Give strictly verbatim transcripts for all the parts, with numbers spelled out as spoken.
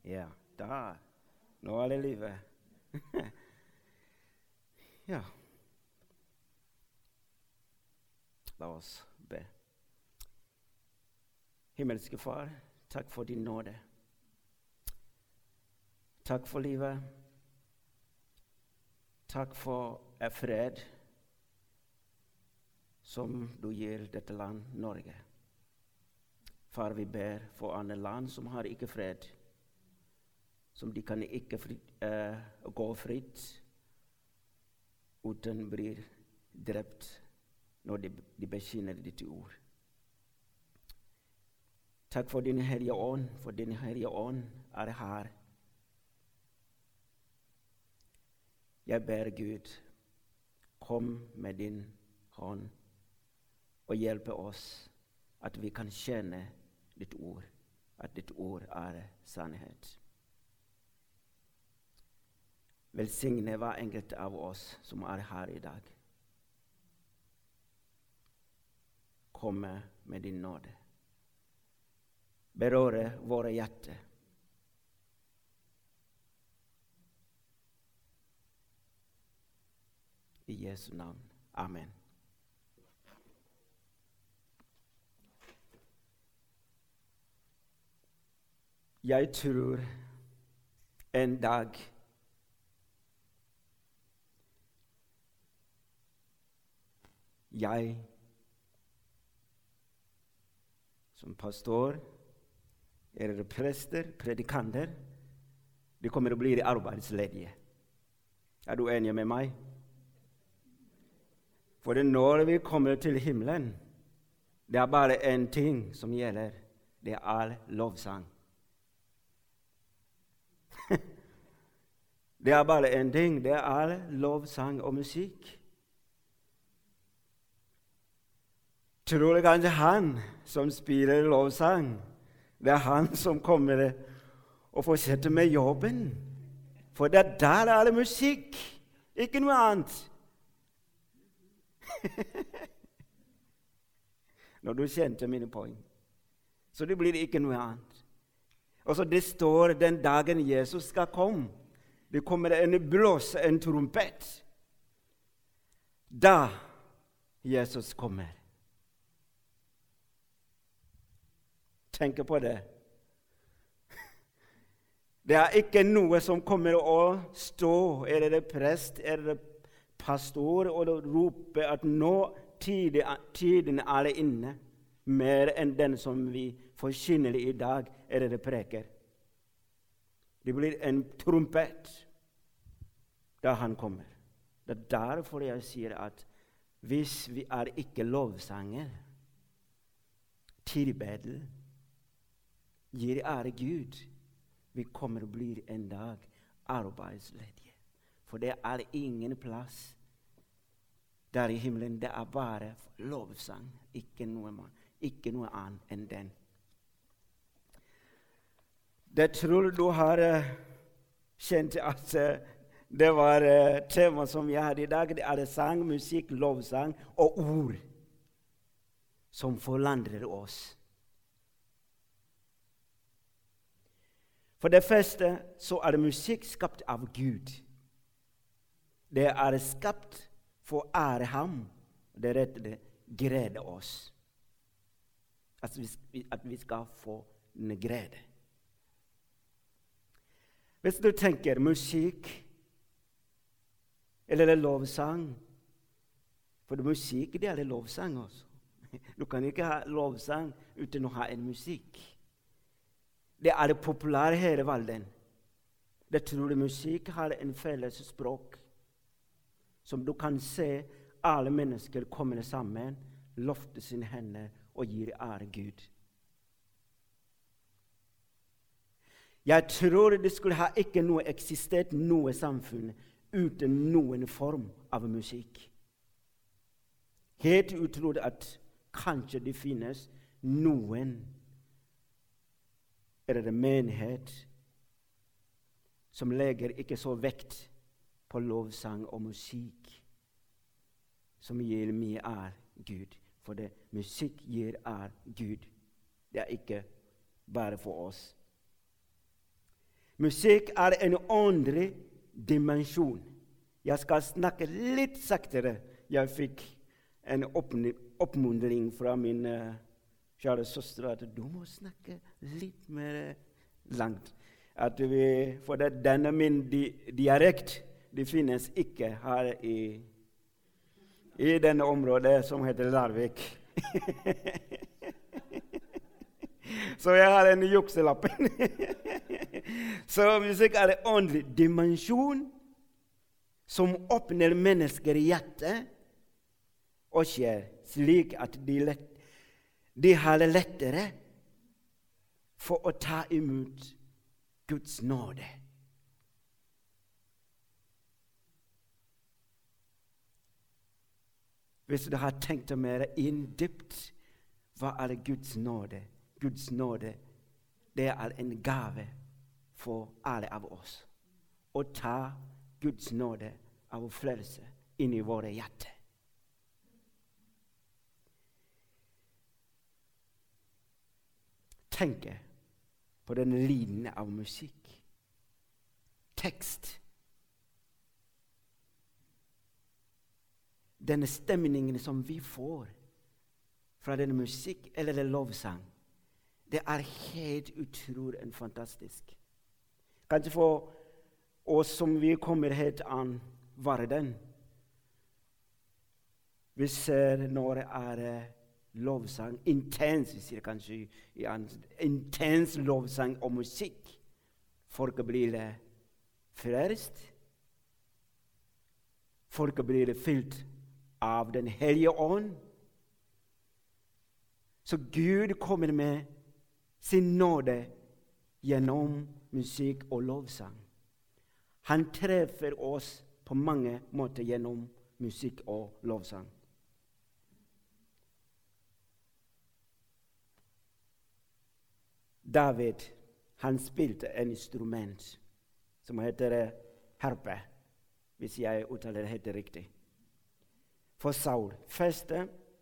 Ja, da. Nå er det livet. Ja. La oss be. Himmelske Far, takk for din nåde. Takk for livet. Takk for fred som du gir dette land, Norge. Far, vi ber for andre land som har ikke fred, som de kan ikke fri, uh, gå fritt uten blir drept når de, de bekjenner ditt ord. Takk for din hellige ånd, for din hellige ånd er her. Jeg ber Gud, kom med din hånd og hjelpe oss at vi kan kjenne ditt ord, at ditt ord er sannhet. Velsigne hver enkelt av oss som er her i dag. Komme med din nåde. Berøre våre hjerter. I Jesu navn. Amen. Jeg tror en dag jeg som pastor, eller prester, predikanter, de kommer å bli arbeidsledige. Er du enig med meg? For når vi kommer til himmelen, det er bare en ting som gjelder. Det er lovsang. Det er bare en ting. Det er lovsang og musikk. Tror du kanskje han som spiller lovsang, det er han som kommer og fortsetter med jobben? For det der er det musikk, ikke noe annet. Når du kjente mine poeng, så det blir ikke noe annet. Og så det står den dagen Jesus skal komme, det kommer en blåse, en trompet. Da Jesus kommer. Tenk på det. Det er ikke noe som kommer å stå, eller det prest, eller det pastor, og rope at nå tiden er inne, mer enn den som vi forkynner i dag, eller det preker. Det blir en trompet da han kommer. Det er derfor jeg sier at hvis vi er ikke lovsanger, tilbedel, gir ære Gud, vi kommer å bli en dag arbeidsledige. For det er ingen plass der i himmelen. Det er bare lovsang, ikke noe, ikke noe annet enn den. Det tror du har uh, kjent at uh, det var uh, tema som vi hadde i dag. Det er sang, musikk, lovsang og ord som forandrer oss. For det første så er det musikk skapt av Gud. Det er skapt for å ære ham. Det er rett det glede oss. At vi, at vi skal få en glede. Hvis du tenker musikk eller lovsang, for musikk det er lovsang også. Du kan ikke ha lovsang uten å ha en musikk. Det er det populære hele verden. Det tror jeg musikk har en felles språk, som du kan se alle mennesker komme sammen, løfte sine hender og gi ære Gud. Jeg tror det skulle ha ikke noe eksistert noe samfunn uten noen form av musikk. Helt utrolig at kanskje det finnes noen eller en menighet som legger ikke så vekt på lovsang og musikk som gir mye ære Gud. For det musikk gir ære Gud. Det er ikke bare for oss. Musikk er en åndelig dimensjon. Jeg skal snakke litt saktere. Jeg fikk en oppmuntring fra min uh, kjære søster at du må snakke litt mer langt. At vi, for det, denne min di, dialekt det finnes ikke her i, i denne området som heter Larvik. Så jeg har en jukselapp. Så musikk er en åndelig dimensjon som åpner mennesker i hjertet og skjer slik at de, lett, de har det lettere for å ta imot Guds nåde. Hvis du har tenkt mer inn dypt, hva er Guds nåde? Guds nåde, det er en gave for alle av oss. Å ta Guds nåde av frelse inn i våre hjerter. Tenk på den lyden av musikk. Tekst. Denne stemningen som vi får fra denne musikk eller den lovsang, det er helt utrolig og fantastisk. Kanskje for oss som vi kommer helt an verden, vi ser når det er lovsang, intens, vi sier kanskje intens lovsang og musikk. Folk blir frelst. Folk blir fylt av den hellige ånd. Så Gud kommer med sin nåde gjennom musikk og lovsang. Han treffer oss på mange måter gjennom musikk og lovsang. David, han spilte en instrument som heter harpe, hvis jeg uttaler det helt riktig. For Saul, første,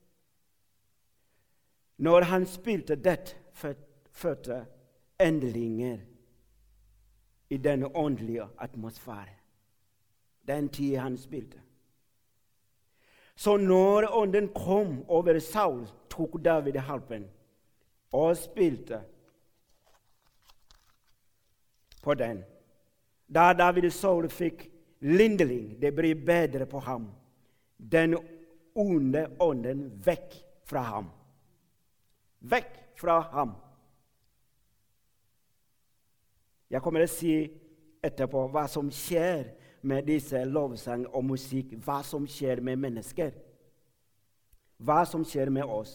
når han spilte dette, fødte endringer i denne åndelige atmosfære. Den tid han spilte. Så når ånden kom over Saul, tok David harpen og spilte på den. Da David Saul fikk lindring, det blir bedre på ham. Den onde ånden vekk fra ham. Vekk fra ham. Jeg kommer til å si etterpå hva som skjer med disse lovsang og musikk, hva som skjer med mennesker, hva som skjer med oss.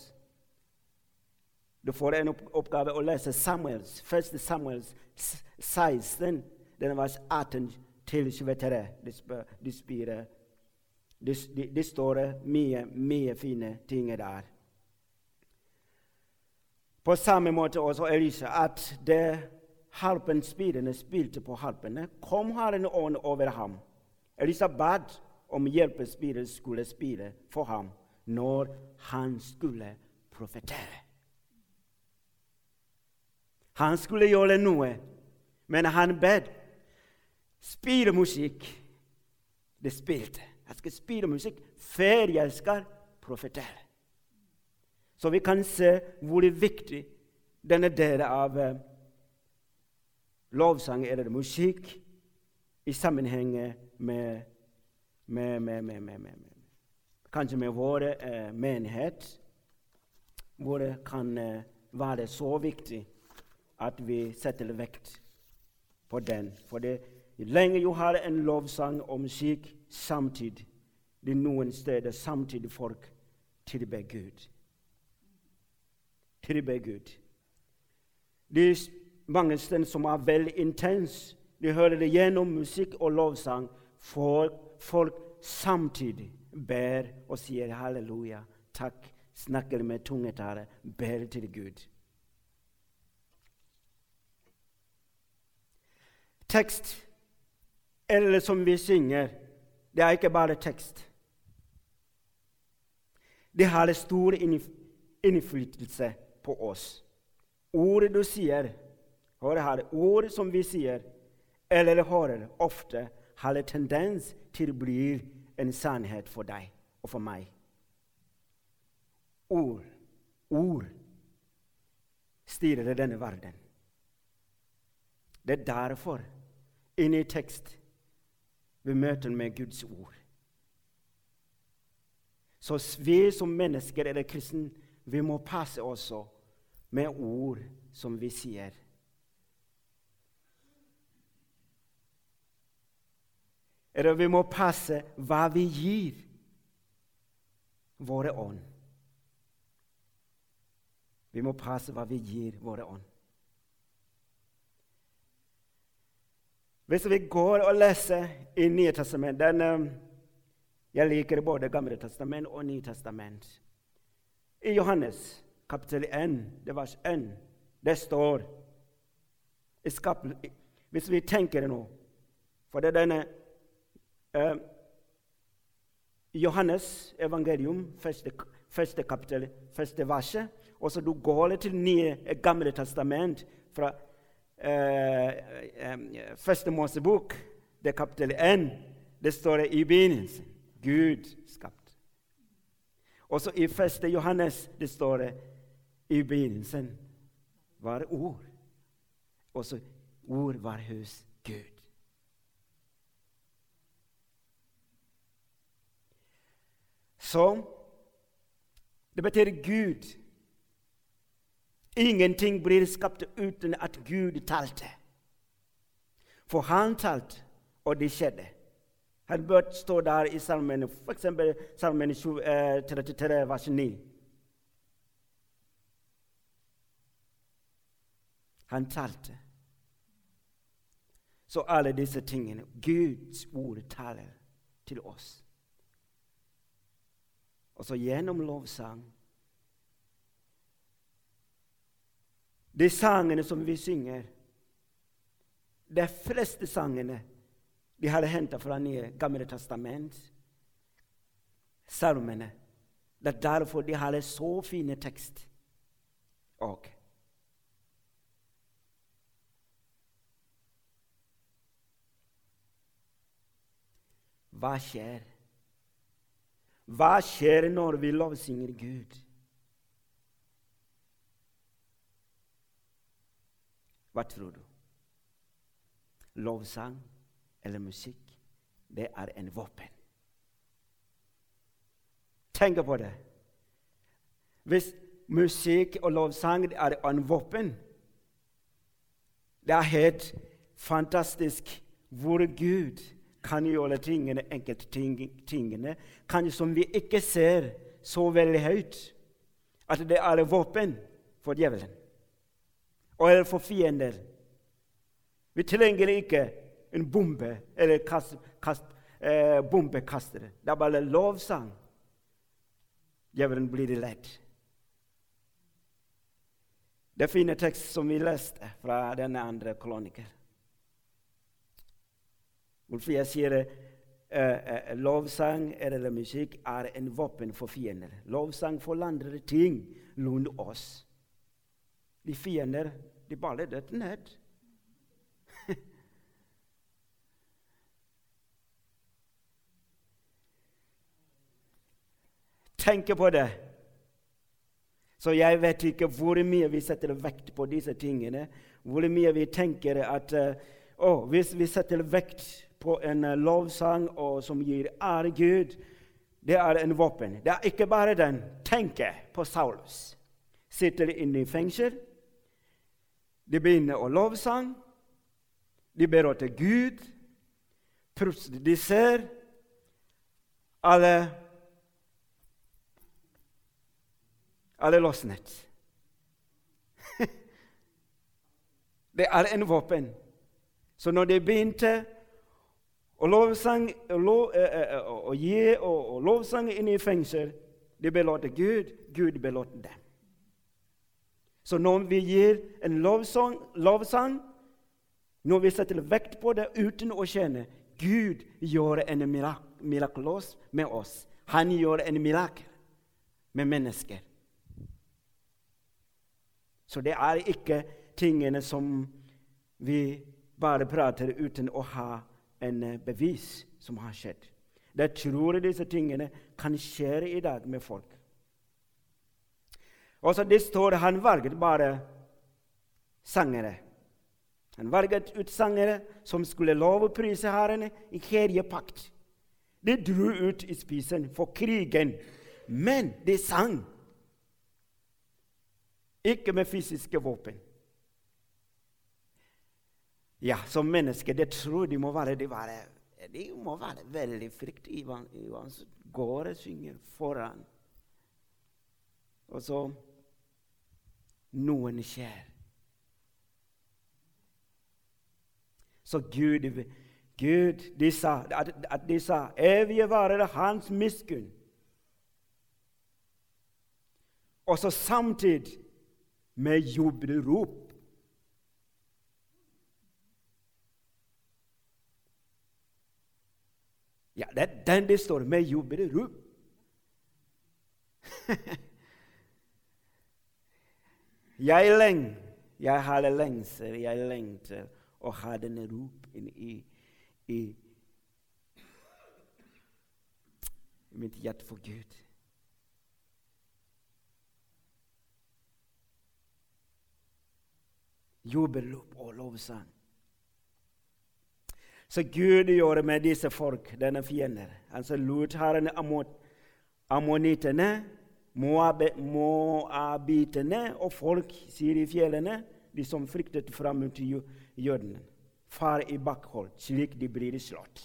Du får en oppgave å lese Samuels, første Samuels seksten, den var atten til tjuetre. Det, de, de, de, de står mye, mye fine ting der. På samme måte også Elisa, at det harpenspillerne spilte på harpene, kom Herren ånd over ham. Elisa bad om hjelpespillere skulle spille for ham når han skulle profetere. Han skulle gjøre noe, men han bad spille musikk. Det spilte. Jeg skal spille musikk før jeg skal profetere. Så vi kan se hvor viktig denne delen av uh, lovsang eller musikk i sammenheng med, med, med, med, med, med, med. kanskje med vår uh, menighet, hvor det kan uh, være så viktig at vi setter vekt på den. For det lenge jo har en lovsang og musikk samtidig, det er noen steder samtidig folk tilber Gud. Tilber Gud. Det er mange steder som er veldig intens. De hører det gjennom musikk og lovsang. For folk samtidig ber og sier halleluja, takk, snakker med tungetale, ber til Gud. Tekst, eller som vi synger, det er ikke bare tekst. Det har stor innflytelse på oss. Ord du sier, hør her, ord som vi sier, eller hører, ofte har en tendens til å bli en sannhet for deg og for meg. Ord, ord styrer denne verden. Det er derfor, inne i tekst, vi møter med Guds ord. Så vi som mennesker eller kristne, vi må passe også med ord som vi sier. Eller vi må passe hva vi gir våre ånd. Vi må passe hva vi gir våre ånd. Hvis vi går og leser i Nye Testament, den, jeg liker både Gamle Testament og Nye Testament. I Johannes kapittel én, det vers én, det står, hvis vi tenker nå, for det er denne uh, Johannes evangelium, første, første kapittel, første verset, og så du går til Nye Gamle Testament fra Uh, um, første Mosebok, det kapittel én, det står i begynnelsen. Gud skapt. Og så i første Johannes, det står i begynnelsen var ord. Og så ord var hos Gud. Så det betyr Gud. Ingenting blir skapt uten at Gud talte. For han talte, og det skjedde. Han bør stå der i salmen, for eksempel salmen trettitre, vers ni. Han talte. Så alle disse tingene, Guds ord taler til oss. Og så gjennom lovsang, de sangene som vi synger, de fleste sangene, de har hentet fra Nye Gamle Testament, salmene. Det er derfor de har så fine tekst. Og hva skjer? Hva skjer når vi lovsynger Gud? Hva tror du? Lovsang eller musikk, det er en våpen. Tenk på det. Hvis musikk og lovsang er en våpen, det er helt fantastisk hvor Gud kan gjøre tingene, enkelte ting, tingene, kanskje som vi ikke ser så veldig høyt, at det er våpen for djevelen. Og for fiender. Vi trenger ikke en bombe eller kast, kast, eh, bombekastere. Det er bare lovsang. Djevelen blir ledd. Det er fine tekst som vi leste fra denne andre kroniker. Hvorfor jeg sier eh, eh, lovsang eller musikk er en våpen for fiender. Lovsang forandrer ting rundt oss. De fiender, de bare døde ned. Tenk på det. Så jeg vet ikke hvor mye vi setter vekt på disse tingene. Hvor mye vi tenker at uh, oh, hvis vi setter vekt på en uh, lovsang og som gir ære Gud, det er en våpen. Det er ikke bare den. Tenk på Saulus. Sitter inne i fengsel. De begynner å lovsang. De ber til Gud. Plutselig de ser alle alle løsnet. Det er en våpen. Så når de begynte å lovsang lov, eh, eh, og gi og, og lovsang inn i fengsel, de belåte Gud, Gud belåte dem. Så når vi gir en lovsang, lovsang, når vi setter vekt på det uten å kjenne, Gud gjør en mirak mirakuløs med oss. Han gjør en mirakel med mennesker. Så det er ikke tingene som vi bare prater uten å ha en bevis som har skjedd. Jeg tror disse tingene kan skje i dag med folk. Og så det står han valget bare sangere. Han valget ut sangere som skulle lovprise Herren i hellige pakt. De dro ut i spisen for krigen, men de sang. Ikke med fysiske våpen. Ja, som mennesker, det tror de må være, de være, de må være veldig fryktige. Ivan går og synger foran. Og så noen skjer. Så Gud, Gud de sa, at, at de sa, evige varer hans miskunn. Og så samtidig med jubelrop. Ja, det er den det står med jubelrop. jeg leng, jeg har lengsel, jeg lengter og har denne rop inn i, i mitt hjerte for Gud. Jubelrop og lovsang. Så Gud gjorde med disse folk, denne fiender. Han så lot Herren ammonittene, moabitene og folk sier i fjellene, de som fryktet frem til jødene, far i bakhold, slik de blir slått.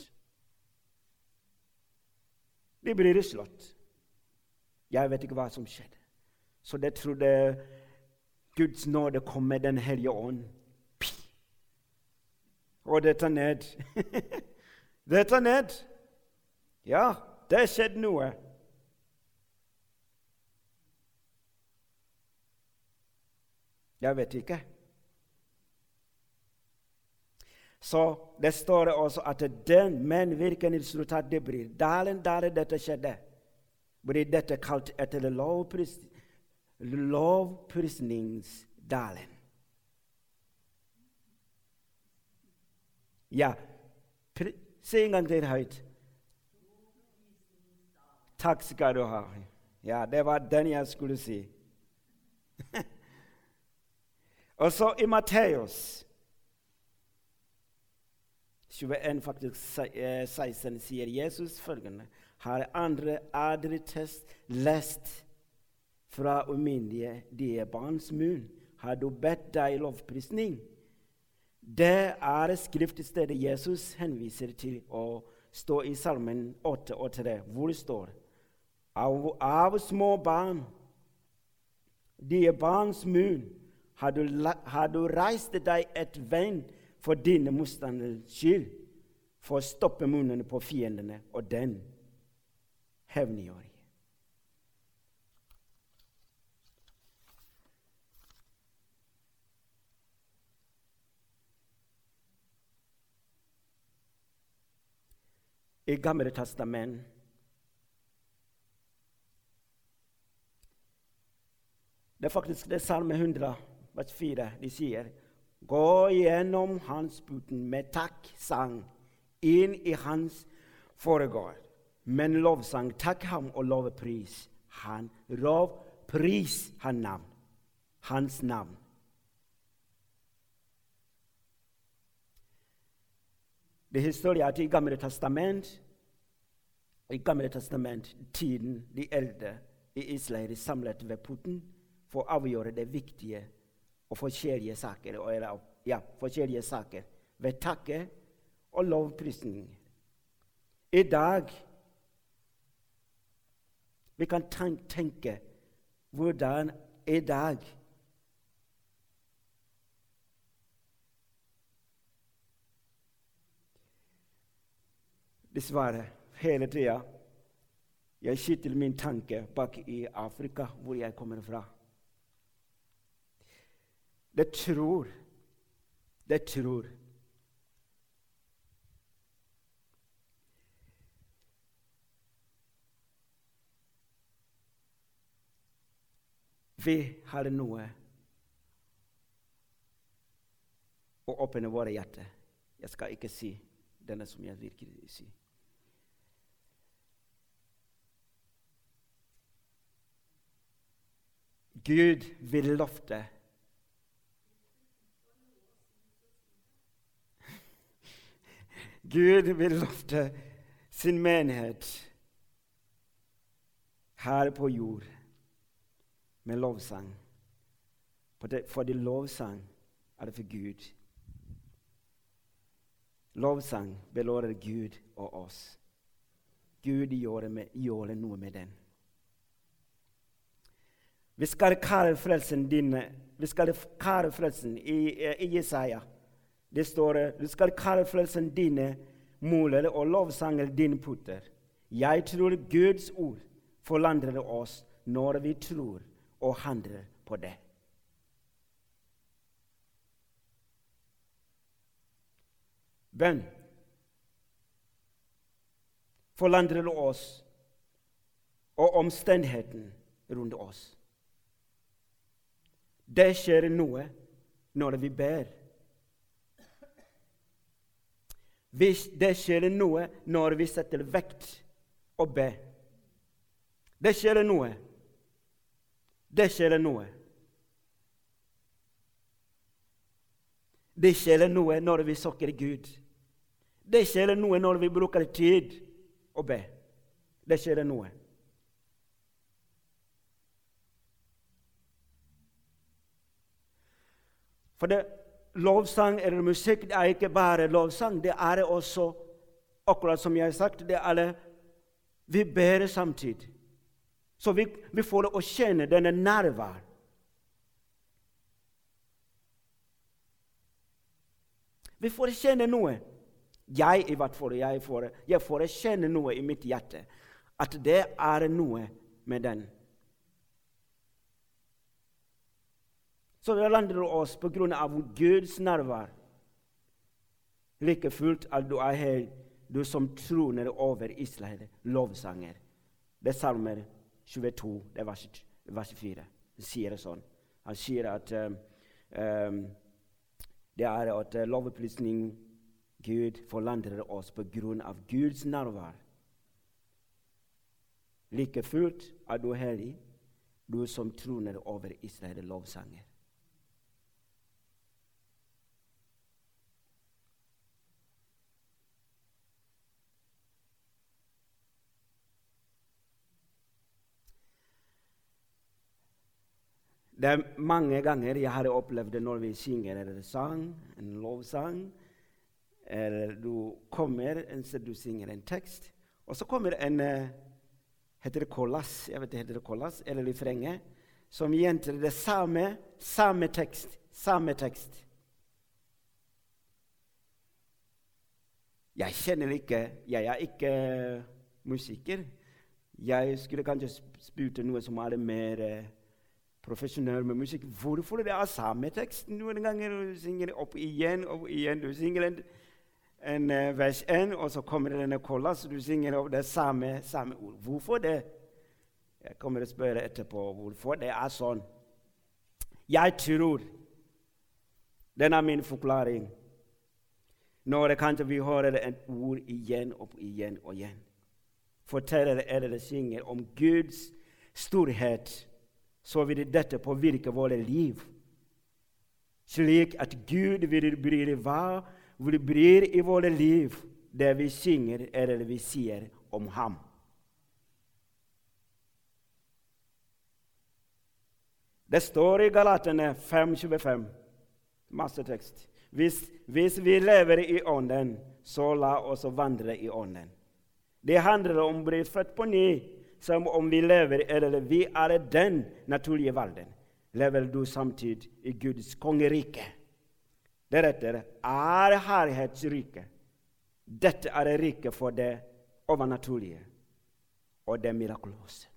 De blir slått. Jeg vet ikke hva som skjedde. Så det trodde Guds nåde kom med den hellige ånd. Og det tar ned. det tar ned. Ja, det skjedde noe. Jeg vet ikke. Så det står også at den medvirkende resultat det blir. Dalen der dette skjedde, blir dette kalt etter lovpris, lovprisningsdalen. Ja, se en gang til høyt. Takk skal du ha. Ja, det var den jeg skulle si. Og så i Matteus tjueen, faktisk seksten, sier Jesus følgende. Har andre aldri lest fra umyndige barns munn? Har du bedt deg lovprisning? Det er skriftstedet Jesus henviser til å stå i Salmen åtte og tre, hvor det står av, av små barn, de barns munn, har du, har du reist deg et venn for dine motstanders skyld, for å stoppe munnene på fiendene og den hevngjørige. I Gamle Testament det er faktisk det Salme hundre, vers fire, de sier gå gjennom hans porten med takk, sang, inn i hans foregård, men lovsang, takk ham og lovpris han, lovpris han navn, hans navn. Det er historien at i Gamle Testament, i Gamle Testament, tiden de eldre i Israel samlet ved porten for å avgjøre det viktige og forskjellige saker, eller, ja, forskjellige saker ved takke og lovprisning. I dag vi kan tenke hvordan i dag dessverre, hele tida, jeg skyter min tanke bak i Afrika, hvor jeg kommer fra. Det tror, det tror. Vi har noe å åpne våre hjerter Jeg skal ikke si denne som jeg virkelig sier. Gud vil lofte. Gud vil lofte sin menighet her på jord med lovsang. Fordi lovsang er det for Gud. Lovsang belårer Gud og oss. Gud gjør, med, gjør noe med den. Vi skal kalle frelsen dine, vi skal kalle frelsen i, i Jesaja. Det står, du skal kalle frelsen dine måler og lovsanger dine putter. Jeg tror Guds ord forandrer oss når vi tror og handler på det. Bønn forandrer oss og omstendigheten rundt oss. Det skjer noe når vi ber. Det skjer noe når vi setter vekt og ber. Det skjer noe. Det skjer noe. Det skjer noe når vi søker Gud. Det skjer noe når vi bruker tid og be. Det skjer noe. For det, lovsang eller musikk det er ikke bare lovsang, det er også, akkurat som jeg har sagt, det er det, vi ber samtidig. Så vi, vi får å kjenne denne nærvær. Vi får kjenne noe. Jeg i hvert fall, jeg får, jeg får kjenne noe i mitt hjerte. At det er noe med den. Så det lander oss på grunn av Guds nærvær. Like fullt at du er her, du som troner over Israel, lovsanger. Det er Salmer tjueto, det er vers, vers fire. Det sier det sånn. Han sier at um, um, det er at uh, lovprisning Gud forlander oss på grunn av Guds nærvær. Like fullt er du hellig, du som troner over Israel, lovsanger. Det er mange ganger jeg har opplevd det når vi synger en sang, en lovsang, eller du kommer, så du synger en tekst, og så kommer en, heter det kolas, jeg vet det heter det kolas, eller refrenget, som gjentar det samme, samme tekst, samme tekst. Jeg kjenner ikke, jeg er ikke musiker. Jeg skulle kanskje spurt noe som er mer professionell med musikk. Hvorfor det er samme tekst? Noen ganger du synger opp igjen, opp igjen. Du synger en, en uh, vers en, og så kommer det denne kolas, så du synger opp det samme, samme ord. Hvorfor det? Jeg kommer til å spørre etterpå hvorfor det er sånn. Jeg tror, den er min forklaring, når det kanskje vi hører et ord igjen, opp igjen og igjen. Forteller eller det synger om Guds storhet, så vil dette påvirke våre liv, slik at Gud vil bry hva vil bry i våre liv, det vi synger eller vi sier om ham. Det står i Galaterne fem tjuefem, masse tekst. Hvis, hvis vi lever i ånden, så la oss vandre i ånden. Det handler om å bli født på ny, som om vi lever, eller vi er den naturlige verden. Lever du samtidig i Guds kongerike. Deretter er herlighetsrike. Dette er riket for det overnaturlige og det mirakuløse.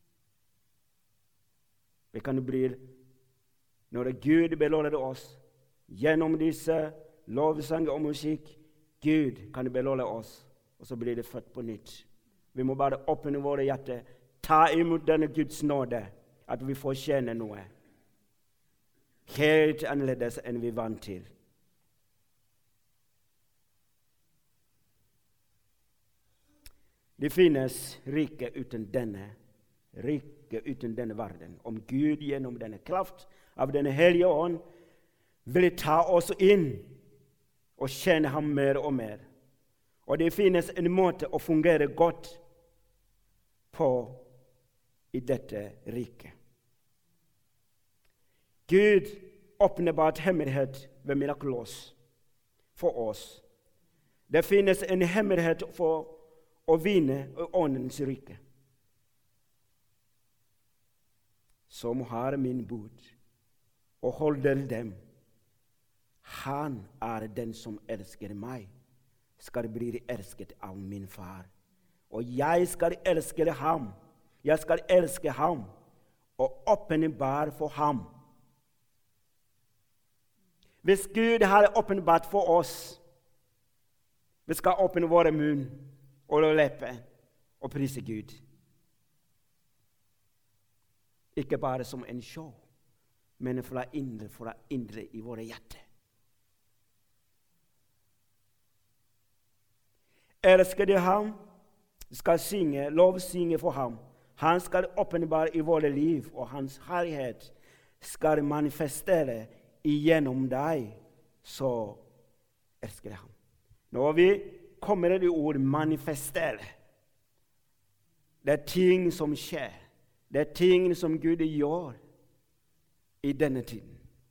Vi kan bli, når Gud belåner oss, gjennom disse lovsanger og musikk, Gud kan belåne oss, og så blir det født på nytt. Vi må bare åpne våre hjerter, ta imot denne Guds nåde, at vi får kjenne noe. Helt annerledes enn vi vant til. Det finnes rike uten denne, rike uten denne verden. Om Gud gjennom denne kraft av denne hellige ånd vil ta oss inn og kjenne ham mer og mer. Og det finnes en måte å fungere godt på i dette riket. Gud åpenbart hemmelighet ved mirakuløs for oss. Det finnes en hemmelighet for å vinne åndens rike. Som har min bud og holder dem. Han er den som elsker meg, skal bli elsket av min far. Og jeg skal elske ham. Jeg skal elske ham og åpenbare for ham. Hvis Gud har åpenbart for oss, vi skal åpne våre munn og leppe og prise Gud. Ikke bare som en show, men fra indre, fra indre i våre hjerter. Elsker de ham, skal synge, lovsynge for ham. Han skal åpenbare i våre liv, og hans herlighet skal manifestere igjennom deg, så elsker jeg ham. Når vi kommer til ord manifestere, det er ting som skjer, det er ting som Gud gjør i denne tiden.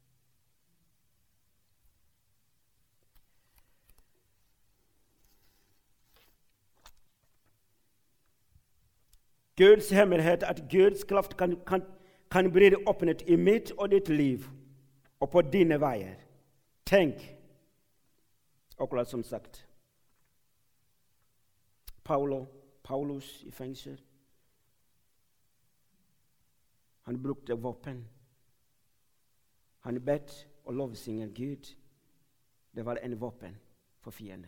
Guds hemmelighet, at Guds kraft kan, kan, kan bli åpnet i mitt og ditt liv, og på dine veier. Tenk, akkurat som sagt, Paulo, Paulus i fengsel. Han brukte våpen. Han bedt og lovsynger Gud. Det var en våpen for fiender.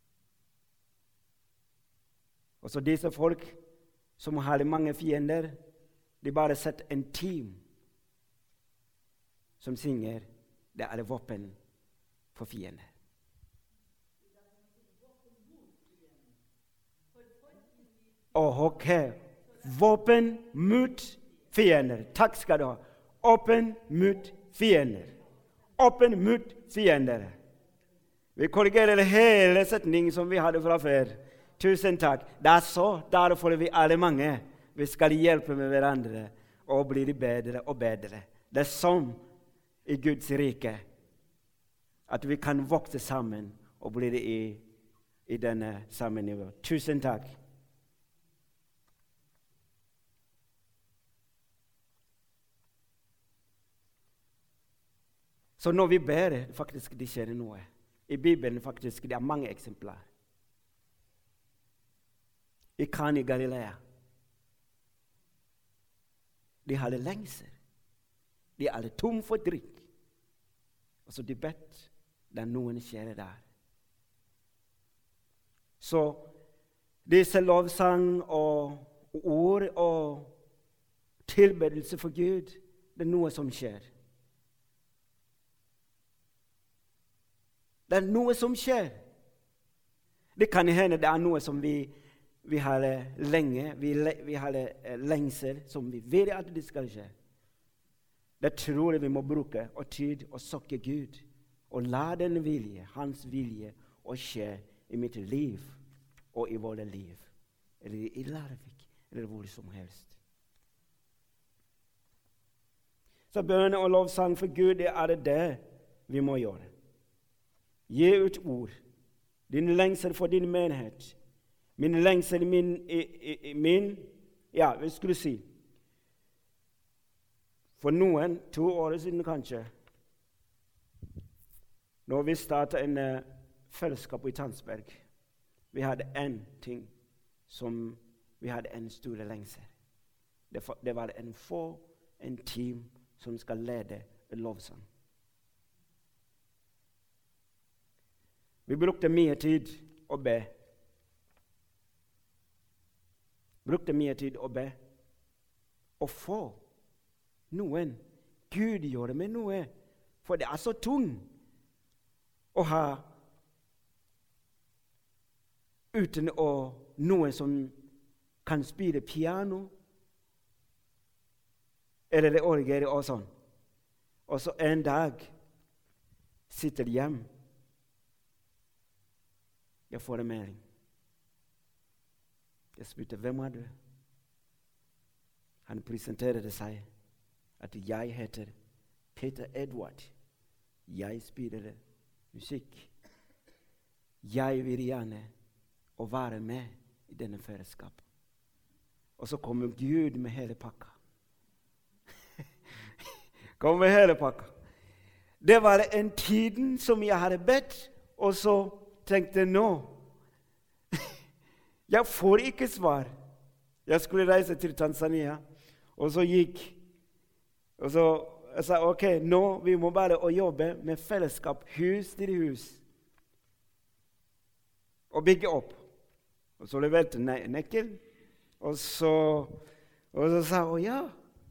Og så disse folk som hadde mange fiender, de bare sett en team som synger, det er våpen for fiender. Oh, ok. Våpen mot fiender. Takk skal du ha. Åpen mot fiender. Åpen mot fiender. Vi korrigerer hele setningen som vi hadde fra før. Tusen takk. Det er så, derfor vi er mange. Vi skal hjelpe med hverandre og bli bedre og bedre. Det er sånn i Guds rike at vi kan vokse sammen og bli i, i denne samme nivå. Tusen takk. Så når vi ber, faktisk det skjer noe. I Bibelen faktisk det er mange eksempler. I Kana i Galilea. De hadde lengsel. De hadde tom for drikk. Og så de bedt, det er noen skjer der. Så disse lovsang og ord og tilbedelse for Gud, det er noe som skjer. Det er noe som skjer. Det kan hende det er noe som vi Vi har lenge, vi, vi har lengsel som vi vet at det skal skje. Det tror jeg vi må bruke og tid og søke Gud og la den vilje, hans vilje, å skje i mitt liv og i våre liv. Eller i Larvik, eller hvor som helst. Så bønn og lovsang for Gud, det er det vi må gjøre. Gi ut ord. Din lengsel for din menighet. Min lengsel, min, min, ja, vi skulle si, for noen, to år siden kanskje, når vi startet en uh, fellesskap i Tønsberg, vi hadde en ting som vi hadde en stor lengsel. Det, det var en få, en team som skal lede en lovsang. Vi brukte mye tid å be. Brukte mye tid å be. Og få noen. Gud gjør med noe. For det er så tungt å ha uten å noen som kan spille piano, eller det orgel og sånn. Og så en dag sitter hjem. Jeg får en melding. Jeg spurte, hvem er du? Han presenterte seg at jeg heter Peter Edward. Jeg spiller musikk. Jeg vil gjerne å være med i denne fellesskap. Og så kommer Gud med hele pakka. Kom med hele pakka. Det var en tiden som jeg hadde bedt, og så tenkte nå, jeg får ikke svar. Jeg skulle reise til Tanzania, og så gikk, og så jeg sa, ok, nå vi må bare å jobbe med fellesskap, hus til hus, og bygge opp. Og så leverte jeg nøkkel, og så, og så sa hun, ja,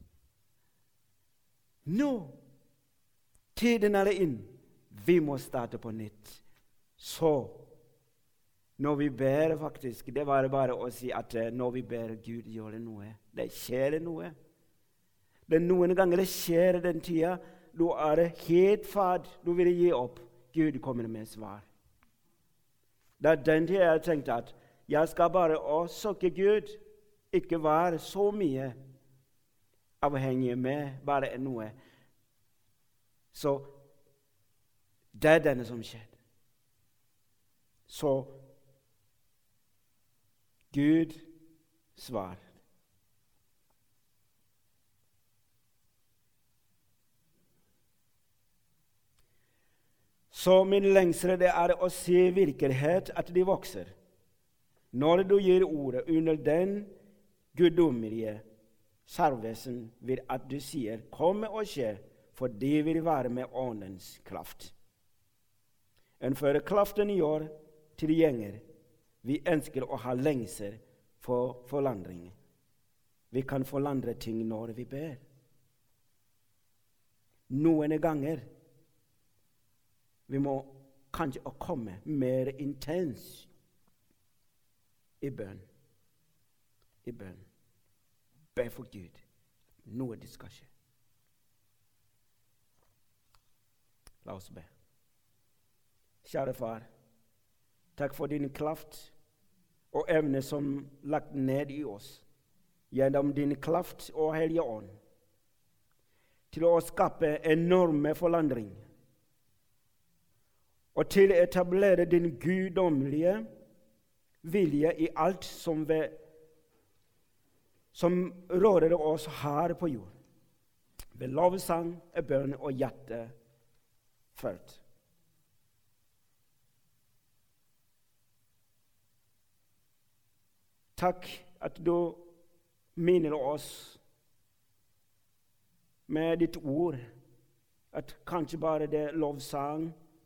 nå, tiden er inn, vi må starte på nytt. Så, når vi ber faktisk, det var bare å si at når vi ber Gud gjør det noe, det skjer noe. Det er noen ganger det skjer den tida, du er helt fad, du vil gi opp. Gud kommer med svar. Det er den tida jeg tenkte at jeg skal bare å søke Gud, ikke være så mye avhengig med bare noe. Så det er denne som skjedde. Så Gud svar. Så min lengsel det er å se virkelighet at de vokser. Når du gir ordet under den guddommelige servesen vil at du sier, kom og skje, for det vil være med åndens kraft. En før kraften gjør tilgjenger, vi ønsker å ha lengsel for forandring. Vi kan forandre ting når vi ber. Noen ganger vi må kanskje å komme mer intens i bønn. I bønn. Be for Gud. Noe det skal skje. La oss be. Kjære far, takk for din kraft og evne som lagt ned i oss, gjennom din kraft og Hellige Ånd, til å skape enorme forandring, og til å etablere din guddommelige vilje i alt som, vi, som råder oss her på jord, ved lovsang, bønn og hjerte ført. Takk at du minner oss med ditt ord, at kanskje bare det lovsang,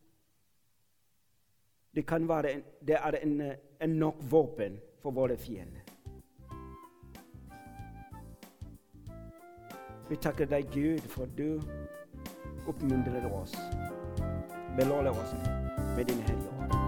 det kan være en, det er en, en nok våpen for våre fiender. Vi takker deg, Gud, for du oppmuntrer oss, belåner oss med din Hellige Ånd.